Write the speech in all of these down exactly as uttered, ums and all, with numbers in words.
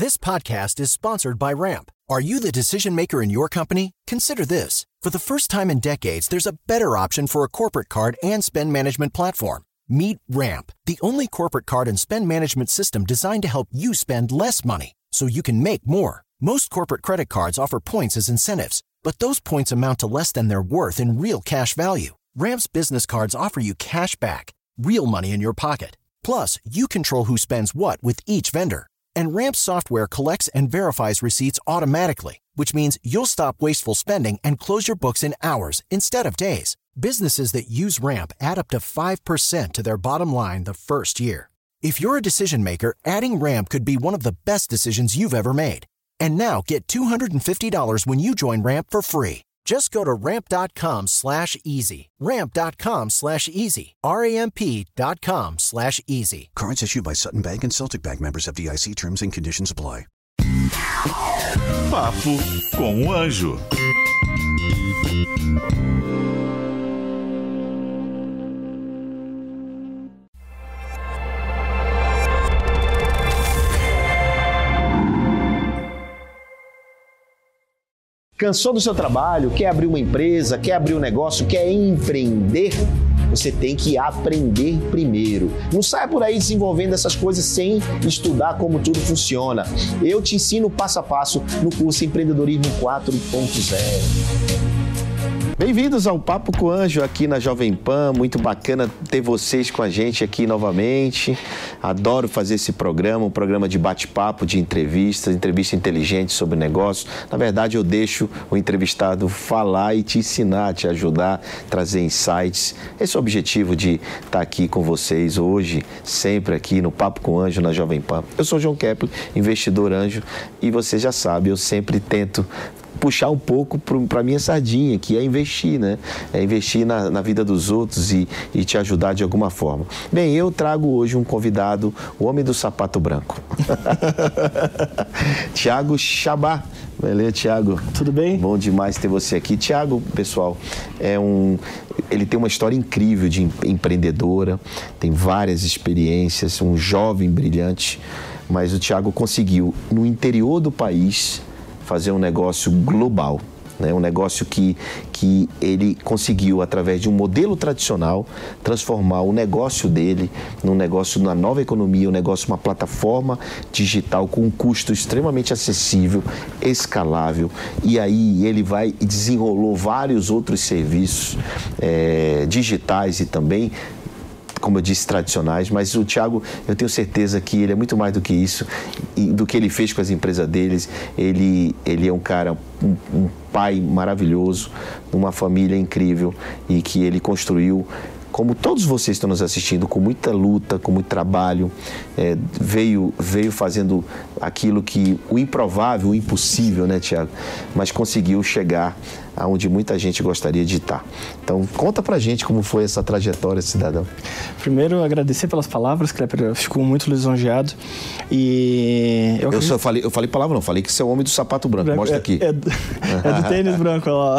This podcast is sponsored by Ramp. Are you the decision maker in your company? Consider this. For the first time in decades, there's a better option for a corporate card and spend management platform. Meet Ramp, the only corporate card and spend management system designed to help you spend less money so you can make more. Most corporate credit cards offer points as incentives, but those points amount to less than their worth in real cash value. Ramp's business cards offer you cash back, real money in your pocket. Plus, you control who spends what with each vendor. And Ramp's software collects and verifies receipts automatically, which means you'll stop wasteful spending and close your books in hours instead of days. Businesses that use Ramp add up to five percent to their bottom line the first year. If you're a decision maker, adding Ramp could be one of the best decisions you've ever made. And now get two hundred fifty dollars when you join Ramp for free. Just go to ramp.com slash easy. Ramp.com slash easy. R-A-M-P.com slash easy. Cards issued by Sutton Bank and Celtic Bank, members F D I C. Terms and conditions apply. Papo com o Anjo. Cansou do seu trabalho? Quer abrir uma empresa? Quer abrir um negócio? Quer empreender? Você tem que aprender primeiro. Não saia por aí desenvolvendo essas coisas sem estudar como tudo funciona. Eu te ensino passo a passo no curso Empreendedorismo quatro ponto zero. Bem-vindos ao Papo com o Anjo aqui na Jovem Pan, muito bacana ter vocês com a gente aqui novamente. Adoro fazer esse programa, um programa de bate-papo, de entrevistas, entrevista inteligente sobre negócios. Na verdade, eu deixo o entrevistado falar e te ensinar, te ajudar, trazer insights. Esse é o objetivo de estar aqui com vocês hoje, sempre aqui no Papo com o Anjo na Jovem Pan. Eu sou o João Kepler, investidor anjo, e você já sabe, eu sempre tento puxar um pouco para a minha sardinha, que é investir, né? É investir na, na vida dos outros e, e te ajudar de alguma forma. Bem, eu trago hoje um convidado, o homem do sapato branco. Thiago Chabá. Beleza, Thiago? Tudo bem? Bom demais ter você aqui. Thiago, pessoal, é um... ele tem uma história incrível de empreendedora, tem várias experiências, um jovem brilhante, mas o Thiago conseguiu, no interior do país, fazer um negócio global, né? Um negócio que, que ele conseguiu, através de um modelo tradicional, transformar o negócio dele num negócio na nova economia, um negócio, uma plataforma digital com um custo extremamente acessível, escalável, e aí ele vai e desenrolou vários outros serviços é, digitais e também, como eu disse, tradicionais, mas o Thiago, eu tenho certeza que ele é muito mais do que isso, e do que ele fez com as empresas deles. Ele, ele é um cara, um, um pai maravilhoso, uma família incrível, e que ele construiu, como todos vocês estão nos assistindo, com muita luta, com muito trabalho, é, veio, veio fazendo aquilo que, o improvável, o impossível, né, Thiago? Mas conseguiu chegar aonde muita gente gostaria de estar. Então, conta pra gente como foi essa trajetória, cidadão. Primeiro, agradecer pelas palavras, Klepper, eu fico muito lisonjeado. E eu, eu só falei, eu falei palavra não, falei que você é o homem do sapato branco, branco mostra aqui. É, é, do, é do tênis branco, ó.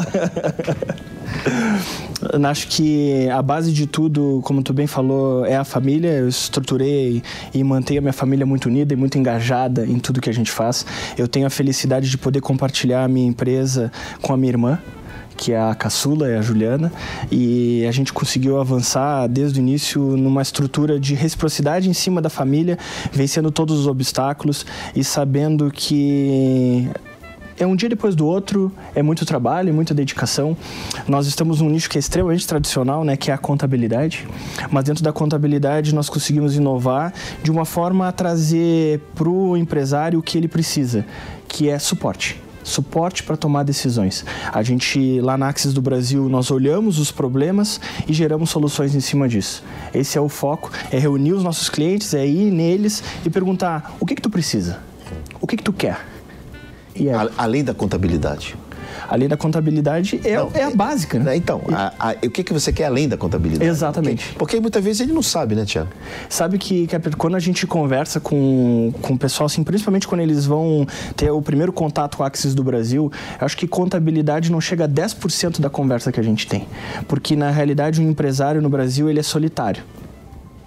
Eu acho que a base de tudo, como tu bem falou, é a família. Eu estruturei e mantenho a minha família muito unida e muito engajada em tudo que a gente faz. Eu tenho a felicidade de poder compartilhar a minha empresa com a minha irmã, que é a caçula, é a Juliana, e a gente conseguiu avançar desde o início numa estrutura de reciprocidade em cima da família, vencendo todos os obstáculos e sabendo que é um dia depois do outro, é muito trabalho, é muita dedicação. Nós estamos num nicho que é extremamente tradicional, né, que é a contabilidade, mas dentro da contabilidade nós conseguimos inovar de uma forma a trazer para o empresário o que ele precisa, que é suporte. Suporte para tomar decisões. A gente, lá na Axis do Brasil, nós olhamos os problemas e geramos soluções em cima disso. Esse é o foco, é reunir os nossos clientes, é ir neles e perguntar: o que que tu precisa? O que que tu quer? E é... Além da contabilidade. Além da contabilidade é, não, é a básica, né? Então, a, a, o que, que você quer além da contabilidade? Exatamente. Porque, porque muitas vezes ele não sabe, né, Thiago? Sabe que, que quando a gente conversa com, com o pessoal, assim, principalmente quando eles vão ter o primeiro contato com a Axis do Brasil, eu acho que contabilidade não chega a dez por cento da conversa que a gente tem. Porque, na realidade, o empresário no Brasil, ele é solitário.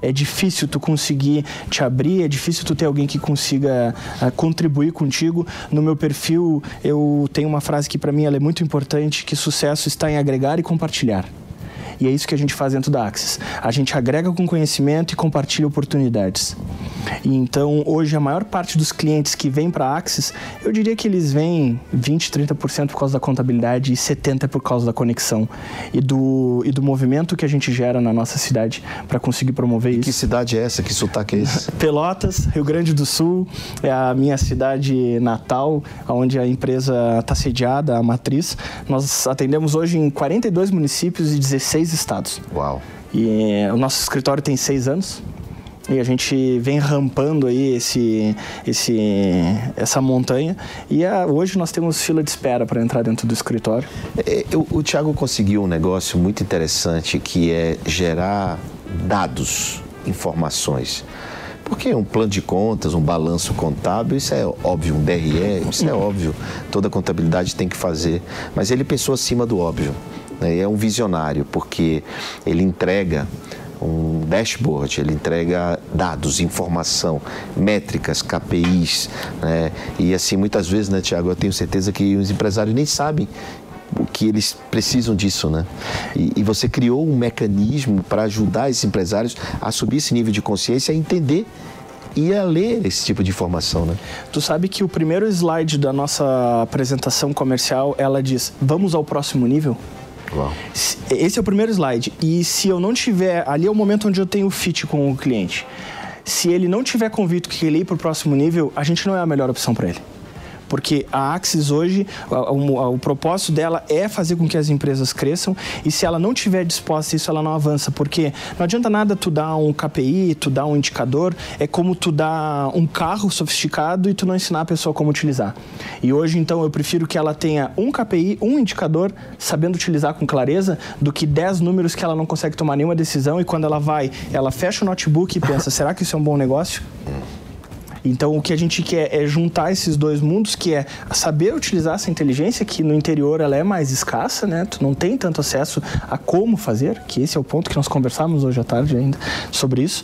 É difícil tu conseguir te abrir, é difícil tu ter alguém que consiga uh, contribuir contigo. No meu perfil, eu tenho uma frase que para mim ela é muito importante, que sucesso está em agregar e compartilhar. E é isso que a gente faz dentro da Axis. A gente agrega com conhecimento e compartilha oportunidades. E então, hoje, a maior parte dos clientes que vêm para a Axis, eu diria que eles vêm vinte, trinta por cento por causa da contabilidade e setenta por cento por causa da conexão e do, e do movimento que a gente gera na nossa cidade para conseguir promover isso. Que cidade é essa? Que sotaque é esse? Pelotas, Rio Grande do Sul, é a minha cidade natal, onde a empresa está sediada, a matriz. Nós atendemos hoje em quarenta e dois municípios e dezesseis estados. Uau! E o nosso escritório tem seis anos e a gente vem rampando aí esse, esse, essa montanha e a, hoje nós temos fila de espera para entrar dentro do escritório. É, eu, o Thiago conseguiu um negócio muito interessante que é gerar dados, informações. Porque um plano de contas, um balanço contábil, isso é óbvio, um D R E, isso é óbvio, toda contabilidade tem que fazer, mas ele pensou acima do óbvio. É um visionário, porque ele entrega um dashboard, ele entrega dados, informação, métricas, K P Is, né? E assim, muitas vezes, né, Thiago, eu tenho certeza que os empresários nem sabem o que eles precisam disso, né? E, e você criou um mecanismo para ajudar esses empresários a subir esse nível de consciência, a entender e a ler esse tipo de informação, né? Tu sabe que o primeiro slide da nossa apresentação comercial, ela diz, vamos ao próximo nível? Uau. Esse é o primeiro slide. E se eu não tiver... Ali é o momento onde eu tenho fit com o cliente. Se ele não tiver convicto que ele ir para o próximo nível, a gente não é a melhor opção para ele. Porque a Axis hoje, o, o, o propósito dela é fazer com que as empresas cresçam e se ela não estiver disposta a isso, ela não avança. Porque não adianta nada tu dar um K P I, tu dar um indicador, é como tu dar um carro sofisticado e tu não ensinar a pessoa como utilizar. E hoje, então, eu prefiro que ela tenha um K P I, um indicador, sabendo utilizar com clareza, do que dez números que ela não consegue tomar nenhuma decisão e quando ela vai, ela fecha o notebook e pensa, será que isso é um bom negócio? Então, o que a gente quer é juntar esses dois mundos, que é saber utilizar essa inteligência, que no interior ela é mais escassa, né? Tu não tem tanto acesso a como fazer, que esse é o ponto que nós conversamos hoje à tarde ainda sobre isso.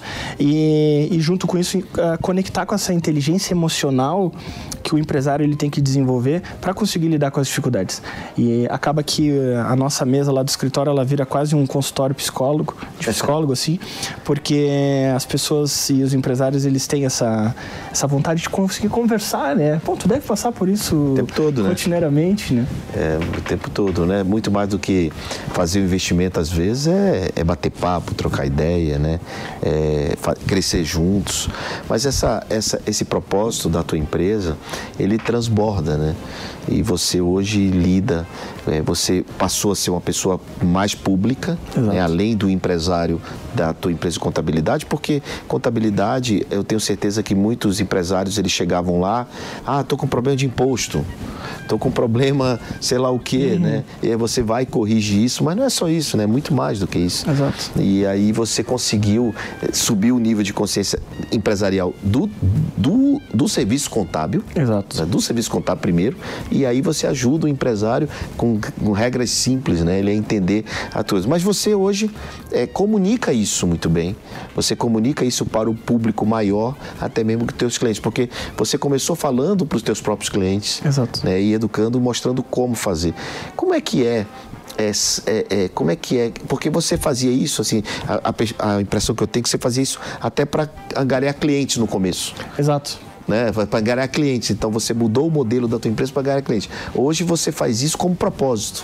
E, e junto com isso, uh, conectar com essa inteligência emocional que o empresário ele tem que desenvolver para conseguir lidar com as dificuldades. E acaba que a nossa mesa lá do escritório, ela vira quase um consultório psicólogo, de psicólogo, assim, porque as pessoas e os empresários, eles têm essa... essa vontade de conseguir conversar, né? Pô, tu deve passar por isso o tempo todo, rotineiramente, né? É, o tempo todo, né? Muito mais do que fazer o investimento, às vezes, é, é bater papo, trocar ideia, né? É, crescer juntos. Mas essa, essa, esse propósito da tua empresa, ele transborda, né? E você hoje lida, é, você passou a ser uma pessoa mais pública, né? Além do empresário da tua empresa de contabilidade, porque contabilidade, eu tenho certeza que muitos empresários, eles chegavam lá, ah, tô com problema de imposto, tô com problema, sei lá o quê, uhum. né? E aí você vai e corrige isso, mas não é só isso, né? Muito mais do que isso. Exato. E aí você conseguiu subir o nível de consciência empresarial do, do, do serviço contábil. Exato. Né? Do serviço contábil primeiro, e aí você ajuda o empresário com, com regras simples, né? Ele a entender a coisa. Mas você hoje é, comunica isso muito bem. Você comunica isso para o público maior, até mesmo que os teus clientes, porque você começou falando para os teus próprios clientes. Exato. Né? E educando, mostrando como fazer. Como é que é? É, é, é, como é que é? Porque você fazia isso, assim, a, a, a impressão que eu tenho é que você fazia isso até para angariar clientes no começo. Exato. Né? Para angariar clientes. Então você mudou o modelo da tua empresa para angariar clientes. Hoje você faz isso como propósito,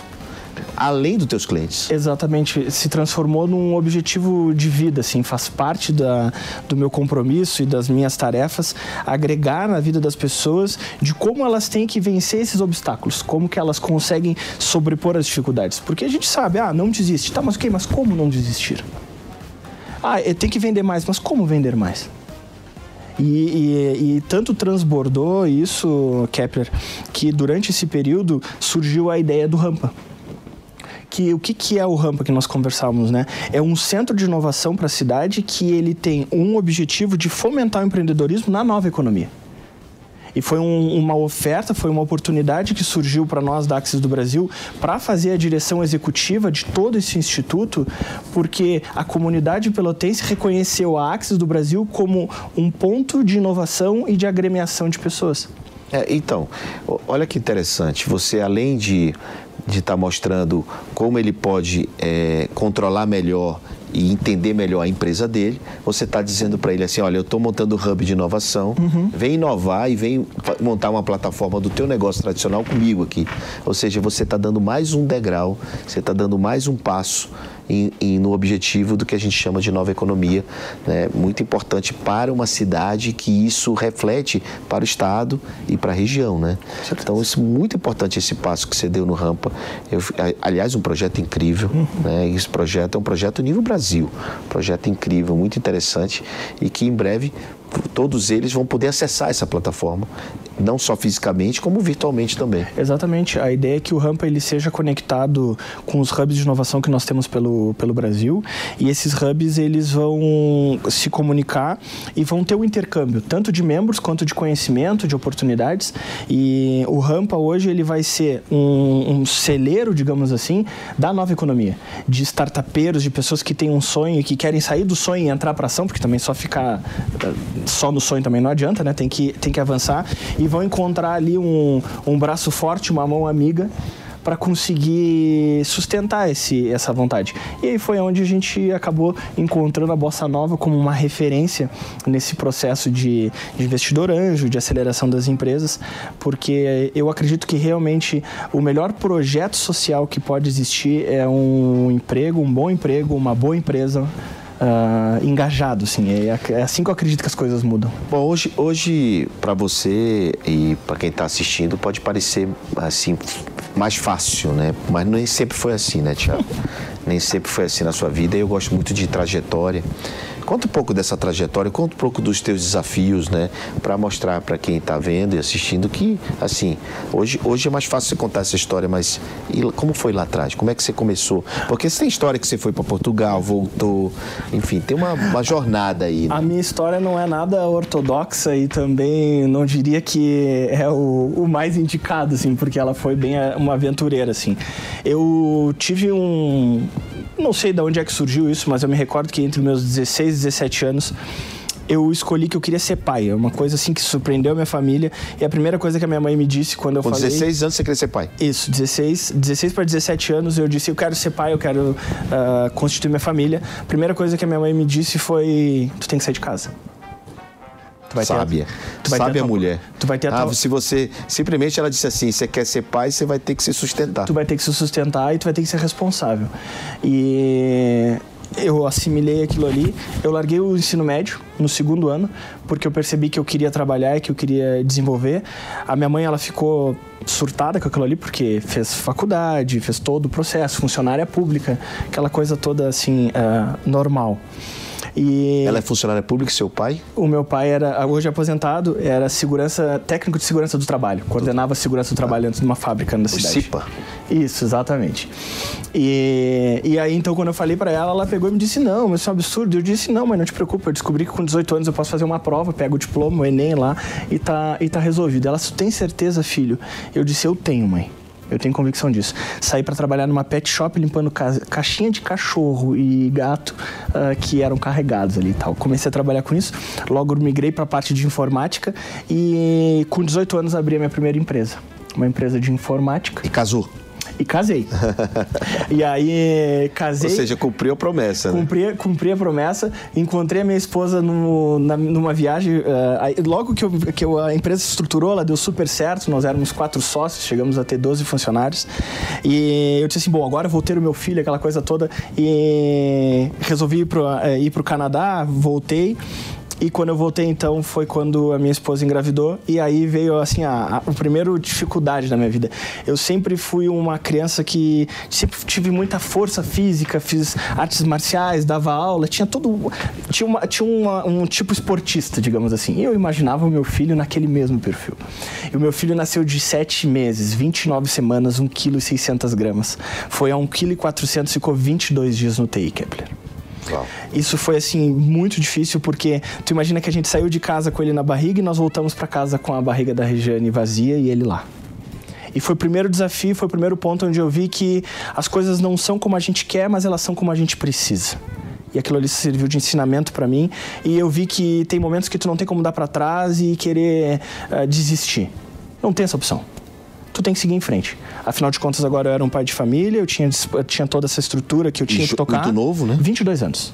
além dos teus clientes. Exatamente, se transformou num objetivo de vida, assim, faz parte da, do meu compromisso e das minhas tarefas, agregar na vida das pessoas de como elas têm que vencer esses obstáculos, como que elas conseguem sobrepor as dificuldades. Porque a gente sabe, ah, não desiste, tá, mas ok, mas como não desistir? Ah, tem que vender mais, mas como vender mais? E, e, e tanto transbordou isso, Kepler, que durante esse período surgiu a ideia do Rampa. Que, o que, que é o Rampa que nós conversávamos, né? É um centro de inovação para a cidade que ele tem um objetivo de fomentar o empreendedorismo na nova economia. E foi um, uma oferta, foi uma oportunidade que surgiu para nós da Axis do Brasil para fazer a direção executiva de todo esse instituto, porque a comunidade pelotense reconheceu a Axis do Brasil como um ponto de inovação e de agremiação de pessoas. É, então, olha que interessante, você além de de estar mostrando como ele pode é, controlar melhor e entender melhor a empresa dele, você está dizendo para ele assim, olha, eu estou montando um hub de inovação, uhum. vem inovar e vem montar uma plataforma do teu negócio tradicional comigo aqui. Ou seja, você está dando mais um degrau, você está dando mais um passo em, em, no objetivo do que a gente chama de nova economia, né? Muito importante para uma cidade, que isso reflete para o estado e para a região, né? Então, isso é muito importante, esse passo que você deu no Rampa. Eu, aliás, um projeto incrível, uhum. né? Esse projeto é um projeto nível Brasil, um projeto incrível, muito interessante, e que em breve todos eles vão poder acessar essa plataforma, não só fisicamente, como virtualmente também. Exatamente. A ideia é que o Rampa ele seja conectado com os hubs de inovação que nós temos pelo, pelo Brasil, e esses hubs eles vão se comunicar e vão ter um intercâmbio, tanto de membros quanto de conhecimento, de oportunidades. E o Rampa hoje ele vai ser um, um celeiro, digamos assim, da nova economia, de startupeiros, de pessoas que têm um sonho e que querem sair do sonho e entrar para ação, porque também só ficar só no sonho também não adianta, né? Tem que, tem que avançar, e vão encontrar ali um, um braço forte, uma mão amiga, para conseguir sustentar esse, essa vontade. E aí foi onde a gente acabou encontrando a Bossa Nova como uma referência nesse processo de, de investidor anjo, de aceleração das empresas, porque eu acredito que realmente o melhor projeto social que pode existir é um emprego, um bom emprego, uma boa empresa, Uh, engajado, assim. É, é assim que eu acredito que as coisas mudam. Bom, hoje, hoje para você e para quem está assistindo, pode parecer assim mais fácil, né? Mas nem sempre foi assim, né, Thiago? Nem sempre foi assim na sua vida. Eu gosto muito de trajetória. Conta um pouco dessa trajetória, conta um pouco dos teus desafios, né? Para mostrar para quem está vendo e assistindo que, assim, hoje, hoje é mais fácil você contar essa história, mas e como foi lá atrás? Como é que você começou? Porque você tem história que você foi para Portugal, voltou, enfim, tem uma, uma jornada aí, né? A minha história não é nada ortodoxa e também não diria que é o, o mais indicado, assim, porque ela foi bem uma aventureira, assim. Eu tive um... Não sei de onde é que surgiu isso, mas eu me recordo que entre meus dezesseis e dezessete anos eu escolhi que eu queria ser pai. É uma coisa assim que surpreendeu a minha família. E a primeira coisa que a minha mãe me disse quando eu Com falei... Com dezesseis anos você queria ser pai? Isso, dezesseis, dezesseis para dezessete anos eu disse, eu quero ser pai, eu quero uh, constituir minha família. A primeira coisa que a minha mãe me disse foi, tu tem que sair de casa. Vai Sábia. Tu vai Sábia a mulher. Tu vai ter a ah, tua... se você... Simplesmente ela disse assim, você quer ser pai, você vai ter que se sustentar. Tu vai ter que se sustentar e tu vai ter que ser responsável. E eu assimilei aquilo ali. Eu larguei o ensino médio no segundo ano, porque eu percebi que eu queria trabalhar e que eu queria desenvolver. A minha mãe, ela ficou surtada com aquilo ali, porque fez faculdade, fez todo o processo, funcionária pública, aquela coisa toda assim, uh, normal. E ela é funcionária pública, seu pai? O meu pai era, hoje aposentado, era segurança, técnico de segurança do trabalho. Coordenava a segurança do trabalho dentro de uma fábrica na cidade. CIPA? Isso, exatamente. E, e aí, então, quando eu falei pra ela, ela pegou e me disse, não, mas isso é um absurdo. Eu disse, não, mas não te preocupa, eu descobri que com dezoito anos eu posso fazer uma prova, pego o diploma, o Enem lá, e tá, e tá resolvido. Ela, tu tem certeza, filho? Eu disse, eu tenho, mãe. Eu tenho convicção disso. Saí para trabalhar numa pet shop limpando ca... caixinha de cachorro e gato uh, que eram carregados ali e tal. Comecei a trabalhar com isso. Logo migrei para a parte de informática e com dezoito anos abri a minha primeira empresa. Uma empresa de informática. E casou? E casei. E aí, casei... Ou seja, cumpriu a promessa, né? Cumpri, cumpri a promessa. Encontrei a minha esposa no, na, numa viagem. Uh, aí, logo que, eu, que eu, a empresa se estruturou, ela deu super certo. Nós éramos quatro sócios, chegamos a ter doze funcionários. E eu disse assim, bom, agora eu vou ter o meu filho, aquela coisa toda. E resolvi ir pro, uh, ir pro Canadá, voltei. E quando eu voltei, então, foi quando a minha esposa engravidou. E aí veio, assim, a, a, a primeira dificuldade da minha vida. Eu sempre fui uma criança que sempre tive muita força física, fiz artes marciais, dava aula, tinha todo... Tinha, uma, tinha uma, um tipo esportista, digamos assim. E eu imaginava o meu filho naquele mesmo perfil. E o meu filho nasceu de sete meses, vinte e nove semanas, um vírgula seiscentos gramas. Foi a um vírgula quatrocentos, ficou vinte e dois dias no U T I, Kepler. Uau. Isso foi, assim, muito difícil, porque tu imagina que a gente saiu de casa com ele na barriga e nós voltamos para casa com a barriga da Regiane vazia e ele lá. E foi o primeiro desafio, foi o primeiro ponto onde eu vi que as coisas não são como a gente quer, mas elas são como a gente precisa. E aquilo ali serviu de ensinamento para mim. E eu vi que tem momentos que tu não tem como dar para trás e querer uh, desistir. Não tem essa opção. Tu tem que seguir em frente. Afinal de contas, agora eu era um pai de família, eu tinha, eu tinha toda essa estrutura que eu tinha e que tocar. Muito novo, né? vinte e dois anos.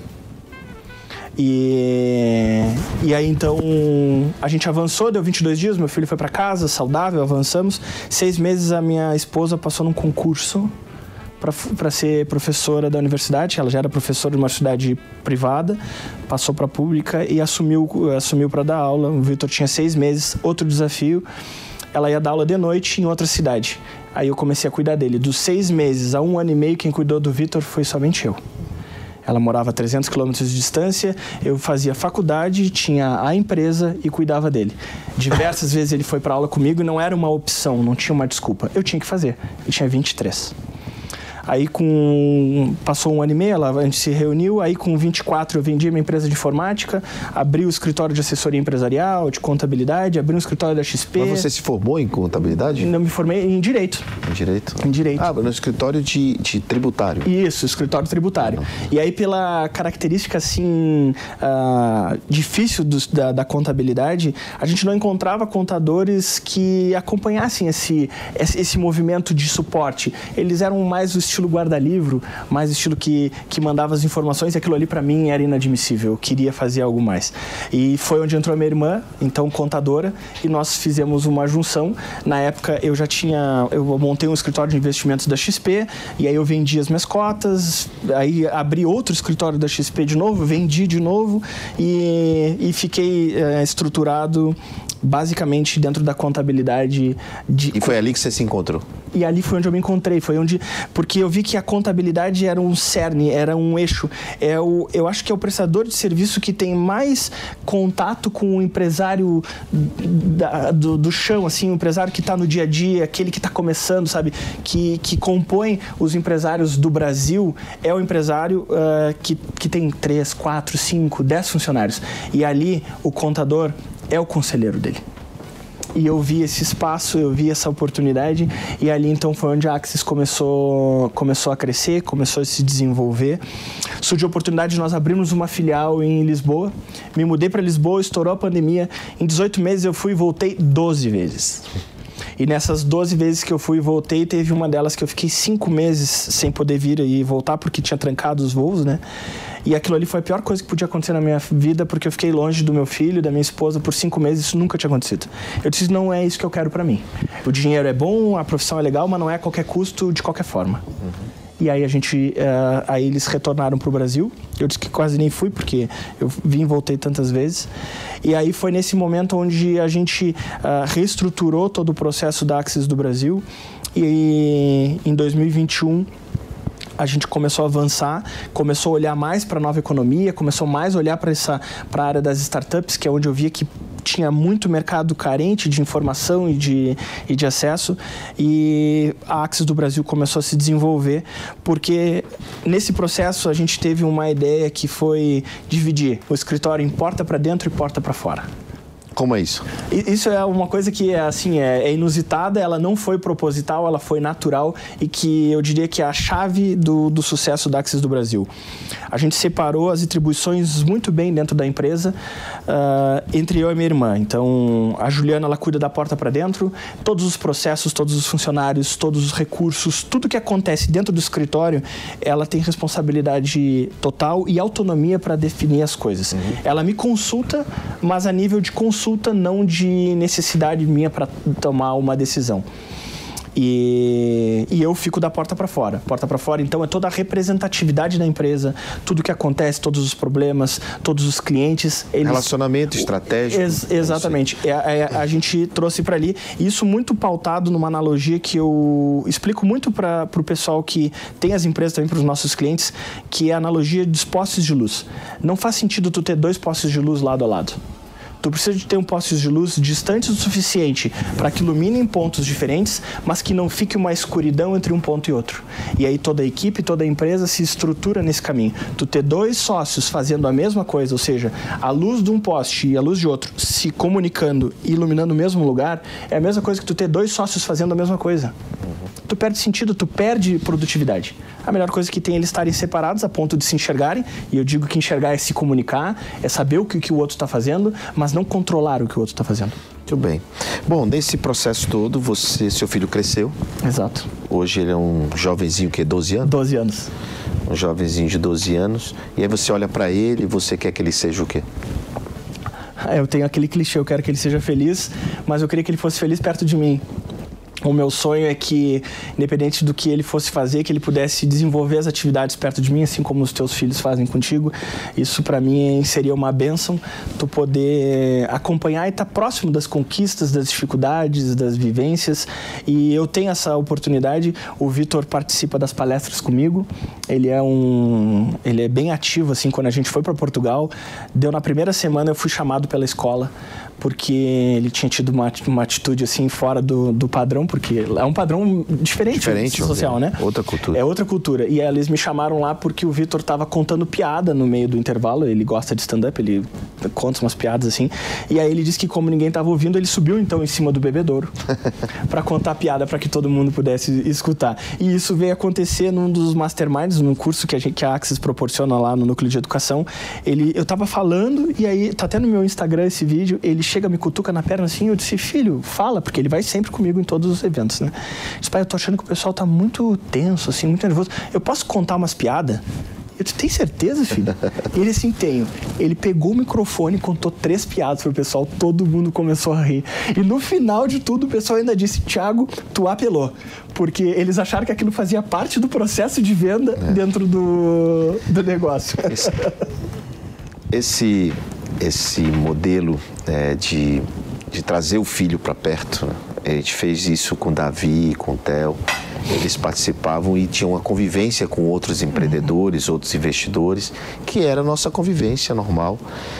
E, e aí, então, a gente avançou, deu vinte e dois dias, meu filho foi para casa, saudável, avançamos. Seis meses a minha esposa passou num concurso para ser professora da universidade. Ela já era professora de uma universidade privada, passou para a pública e assumiu, assumiu para dar aula. O Vitor tinha seis meses, outro desafio. Ela ia dar aula de noite em outra cidade. Aí eu comecei a cuidar dele. Dos seis meses a um ano e meio, quem cuidou do Vitor foi somente eu. Ela morava a trezentos quilômetros de distância, eu fazia faculdade, tinha a empresa e cuidava dele. Diversas vezes ele foi para aula comigo e não era uma opção, não tinha uma desculpa. Eu tinha que fazer. Eu tinha vinte e três. Aí com... passou um ano e meio, ela, a gente se reuniu, aí com vinte e quatro eu vendi minha empresa de informática, abri o escritório de assessoria empresarial, de contabilidade, abri um escritório da X P. Mas você se formou em contabilidade? Não, me formei em Direito. Em Direito? Em Direito. Ah, no escritório de, de tributário. Isso, escritório tributário. E aí pela característica, assim, uh, difícil do, da, da contabilidade, a gente não encontrava contadores que acompanhassem esse, esse, esse movimento de suporte. Eles eram mais o estilo guarda-livro, mais estilo que, que mandava as informações, e aquilo ali para mim era inadmissível, eu queria fazer algo mais. E foi onde entrou a minha irmã, então contadora, e nós fizemos uma junção. Na época eu já tinha, eu montei um escritório de investimentos da X P, e aí eu vendi as minhas cotas, aí abri outro escritório da X P de novo, vendi de novo, e, e fiquei é, estruturado basicamente dentro da contabilidade. De... E foi ali que você se encontrou? E ali foi onde eu me encontrei, foi onde... Porque eu vi que a contabilidade era um cerne, era um eixo. É o, eu acho que é o prestador de serviço que tem mais contato com o empresário da, do, do chão, assim, o empresário que está no dia a dia, aquele que está começando, sabe? Que, que compõe os empresários do Brasil, é o empresário uh, que, que tem três, quatro, cinco, dez funcionários. E ali o contador é o conselheiro dele. E eu vi esse espaço, eu vi essa oportunidade, e ali então foi onde a Axis começou, começou a crescer, começou a se desenvolver. Surgiu a oportunidade de nós abrirmos uma filial em Lisboa. Me mudei para Lisboa, estourou a pandemia. Em dezoito meses eu fui e voltei doze vezes. E nessas doze vezes que eu fui e voltei, teve uma delas que eu fiquei cinco meses sem poder vir e voltar, porque tinha trancado os voos, né? E aquilo ali foi a pior coisa que podia acontecer na minha vida, porque eu fiquei longe do meu filho, da minha esposa por cinco meses, isso nunca tinha acontecido. Eu disse, não é isso que eu quero pra mim. O dinheiro é bom, a profissão é legal, mas não é a qualquer custo, de qualquer forma. Uhum. E aí a gente, uh, aí eles retornaram pro Brasil. Eu disse que quase nem fui, porque eu vim e voltei tantas vezes. E aí foi nesse momento onde a gente uh, reestruturou todo o processo da Axis do Brasil. E em dois mil e vinte e um a gente começou a avançar, começou a olhar mais para a nova economia, começou mais a olhar para essa para a área das startups, que é onde eu via que tinha muito mercado carente de informação e de, e de acesso, e a Axis do Brasil começou a se desenvolver, porque nesse processo a gente teve uma ideia que foi dividir o escritório em porta para dentro e porta para fora. Como é isso? Isso é uma coisa que é, assim, é, é inusitada, ela não foi proposital, ela foi natural, e que eu diria que é a chave do, do sucesso da Axis do Brasil. A gente separou as atribuições muito bem dentro da empresa, uh, entre eu e minha irmã. Então, a Juliana, ela cuida da porta para dentro, todos os processos, todos os funcionários, todos os recursos, tudo que acontece dentro do escritório, ela tem responsabilidade total e autonomia para definir as coisas. Uhum. Ela me consulta, mas a nível de consulta, não de necessidade minha para tomar uma decisão. E, e eu fico da porta para fora. Porta para fora, então, é toda a representatividade da empresa, tudo que acontece, todos os problemas, todos os clientes. Eles, relacionamento estratégico. Ex, exatamente. É, é, a gente trouxe para ali, isso muito pautado numa analogia que eu explico muito para o pessoal que tem as empresas, também para os nossos clientes, que é a analogia dos postes de luz. Não faz sentido tu ter dois postes de luz lado a lado. Tu precisa de ter um postes de luz distantes o suficiente para que iluminem pontos diferentes, mas que não fique uma escuridão entre um ponto e outro. E aí toda a equipe, toda a empresa se estrutura nesse caminho. Tu ter dois sócios fazendo a mesma coisa, ou seja, a luz de um poste e a luz de outro se comunicando e iluminando o mesmo lugar, é a mesma coisa que tu ter dois sócios fazendo a mesma coisa. Tu perde sentido, tu perde produtividade. A melhor coisa que tem é eles estarem separados a ponto de se enxergarem, e eu digo que enxergar é se comunicar, é saber o que, que o outro está fazendo, mas não controlar o que o outro está fazendo. Muito bem. Bom, nesse processo todo, você, seu filho cresceu. Exato. Hoje ele é um jovenzinho, que doze anos? doze anos. Um jovenzinho de doze anos. E aí você olha para ele e você quer que ele seja o quê? Eu tenho aquele clichê, eu quero que ele seja feliz, mas eu queria que ele fosse feliz perto de mim. O meu sonho é que, independente do que ele fosse fazer, que ele pudesse desenvolver as atividades perto de mim, assim como os teus filhos fazem contigo. Isso, para mim, seria uma bênção, tu poder acompanhar e estar próximo das conquistas, das dificuldades, das vivências. E eu tenho essa oportunidade. O Vitor participa das palestras comigo. Ele é um, ele é bem ativo, assim, quando a gente foi para Portugal. Deu na primeira semana, eu fui chamado pela escola, porque ele tinha tido uma, uma atitude assim fora do, do padrão, porque é um padrão diferente, diferente social, né? Outra cultura. É outra cultura. E aí eles me chamaram lá porque o Vitor estava contando piada no meio do intervalo. Ele gosta de stand-up, ele conta umas piadas assim. E aí ele disse que, como ninguém estava ouvindo, ele subiu então em cima do bebedouro para contar piada para que todo mundo pudesse escutar. E isso veio acontecer num dos masterminds, num curso que a, gente, que a Axis proporciona lá no Núcleo de Educação. Ele, eu estava falando, e aí tá até no meu Instagram esse vídeo, ele chega, me cutuca na perna assim, eu disse, filho, fala, porque ele vai sempre comigo em todos os eventos, né? Eu disse, pai, eu tô achando que o pessoal tá muito tenso, assim, muito nervoso. Eu posso contar umas piadas? Eu disse, tem certeza, filho? Ele assim, tenho. Ele pegou o microfone e contou três piadas pro pessoal, todo mundo começou a rir. E no final de tudo, o pessoal ainda disse, Thiago, tu apelou. Porque eles acharam que aquilo fazia parte do processo de venda é. dentro do, do negócio. Esse, esse, esse modelo é, de, de trazer o filho para perto, né? A gente fez isso com o Davi, com o Theo. Eles participavam e tinham uma convivência com outros empreendedores, outros investidores, que era a nossa convivência normal.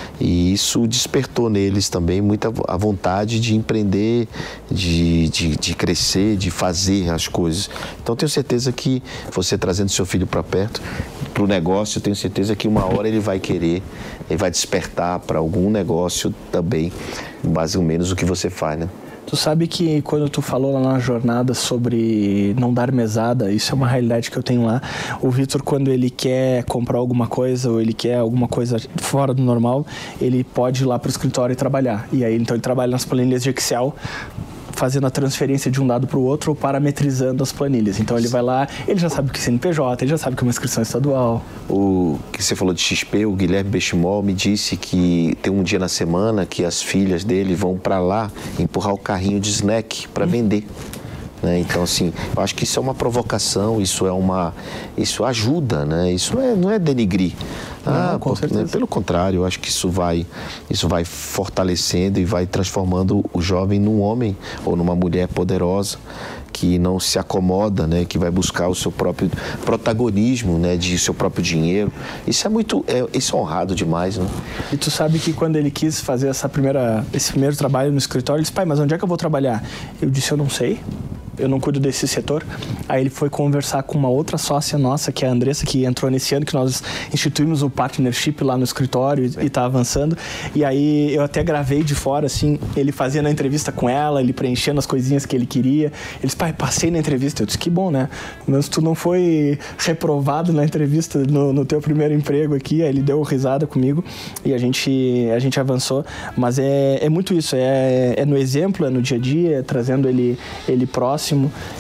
E isso despertou neles também muita a vontade de empreender, de, de, de crescer, de fazer as coisas. Então, tenho certeza que você trazendo seu filho para perto, para o negócio, tenho certeza que uma hora ele vai querer, ele vai despertar para algum negócio também, mais ou menos o que você faz, né? Tu sabe que quando tu falou lá na jornada sobre não dar mesada, isso é uma realidade que eu tenho lá. O Vitor, quando ele quer comprar alguma coisa ou ele quer alguma coisa fora do normal, ele pode ir lá para o escritório e trabalhar. E aí, então, ele trabalha nas planilhas de Excel, fazendo a transferência de um dado para o outro ou parametrizando as planilhas. Então ele vai lá, ele já sabe o que é C N P J, ele já sabe que é uma inscrição estadual. O que você falou de X P, o Guilherme Bechimol me disse que tem um dia na semana que as filhas dele vão para lá empurrar o carrinho de snack para hum. vender. Né? Então, assim, eu acho que isso é uma provocação, isso é uma... isso ajuda, né? Isso é, não é denigrir. Ah, não, com certeza. Pelo contrário, eu acho que isso vai, isso vai fortalecendo e vai transformando o jovem num homem ou numa mulher poderosa, que não se acomoda, né, que vai buscar o seu próprio protagonismo, né, de seu próprio dinheiro. Isso é muito, é, isso é honrado demais, né? E tu sabe que quando ele quis fazer essa primeira, esse primeiro trabalho no escritório, ele disse, pai, mas onde é que eu vou trabalhar? Eu disse, eu não sei. Eu não cuido desse setor. Aí ele foi conversar com uma outra sócia nossa, que é a Andressa, que entrou nesse ano, que nós instituímos o partnership lá no escritório e está avançando. E aí eu até gravei de fora, assim, ele fazendo a entrevista com ela, ele preenchendo as coisinhas que ele queria. Ele disse, pai, passei na entrevista. Eu disse, que bom, né? Mas tu não foi reprovado na entrevista no, no teu primeiro emprego aqui. Aí ele deu risada comigo e a gente, a gente avançou. Mas é, é muito isso, é, é no exemplo, é no dia a dia, é trazendo ele, ele próximo.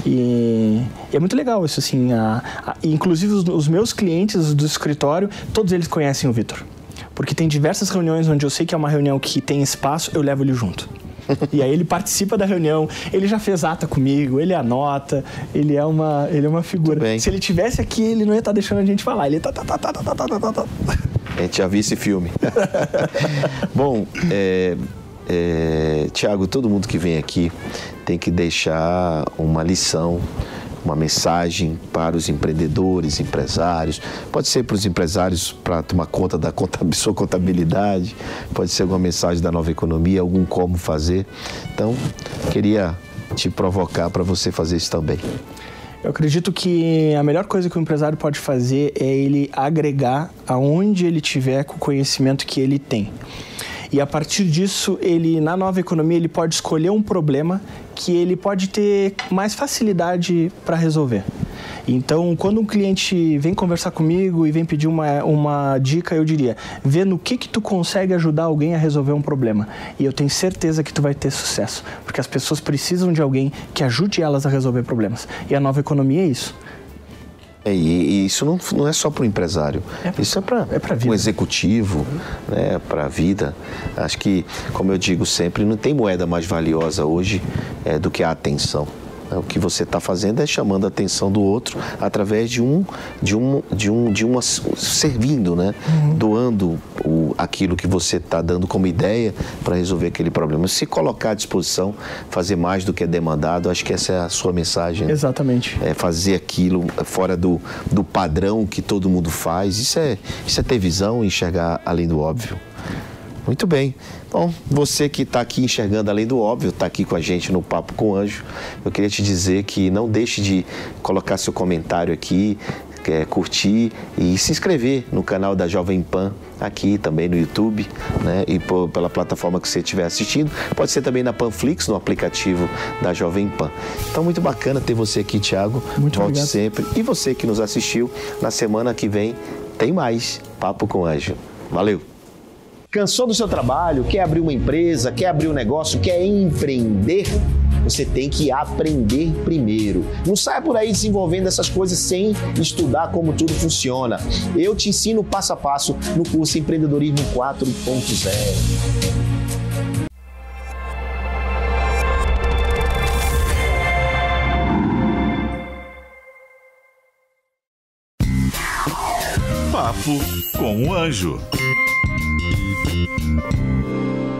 E, e é muito legal isso, assim. A, a, inclusive os, os meus clientes do escritório, todos eles conhecem o Vitor. Porque tem diversas reuniões onde eu sei que é uma reunião que tem espaço, eu levo ele junto. E aí ele participa da reunião, ele já fez ata comigo, ele anota, ele é uma, ele é uma figura. Se ele tivesse aqui, ele não ia estar deixando a gente falar. Ele tá, tá, tá, tá, tá, tá, tá, tá. A gente já viu esse filme. Bom, é... É, Thiago, todo mundo que vem aqui tem que deixar uma lição uma mensagem para os empreendedores, empresários. Pode ser para os empresários para tomar conta da sua contabilidade, pode ser alguma mensagem da nova economia, algum como fazer. Então, queria te provocar para você fazer isso também. Eu acredito que a melhor coisa que o empresário pode fazer é ele agregar aonde ele tiver com o conhecimento que ele tem. E a partir disso, ele, na nova economia, ele pode escolher um problema que ele pode ter mais facilidade para resolver. Então, quando um cliente vem conversar comigo e vem pedir uma, uma dica, eu diria, vê no que que tu consegue ajudar alguém a resolver um problema. E eu tenho certeza que tu vai ter sucesso, porque as pessoas precisam de alguém que ajude elas a resolver problemas. E a nova economia é isso. É, e, e isso não, não é só para o empresário, é, isso é para é o executivo, né, para a vida. Acho que, como eu digo sempre, não tem moeda mais valiosa hoje é, do que a atenção. O que você está fazendo é chamando a atenção do outro através de um, de um, de um, de uma servindo, né? Uhum. Doando o, aquilo que você está dando como ideia para resolver aquele problema. Se colocar à disposição, fazer mais do que é demandado, acho que essa é a sua mensagem. Né? Exatamente. É fazer aquilo fora do, do padrão que todo mundo faz. Isso é, isso é ter visão e enxergar além do óbvio. Muito bem. Bom, você que está aqui enxergando além do óbvio, está aqui com a gente no Papo com Anjo, eu queria te dizer que não deixe de colocar seu comentário aqui, é, curtir e se inscrever no canal da Jovem Pan, aqui também no YouTube, né? E por, pela plataforma que você estiver assistindo. Pode ser também na Panflix, no aplicativo da Jovem Pan. Então, muito bacana ter você aqui, Thiago. Muito Volte obrigado. sempre. E você que nos assistiu, na semana que vem tem mais Papo com Anjo. Valeu! Cansou do seu trabalho? Quer abrir uma empresa? Quer abrir um negócio? Quer empreender? Você tem que aprender primeiro. Não saia por aí desenvolvendo essas coisas sem estudar como tudo funciona. Eu te ensino passo a passo no curso Empreendedorismo quatro ponto zero. Papo com o Anjo.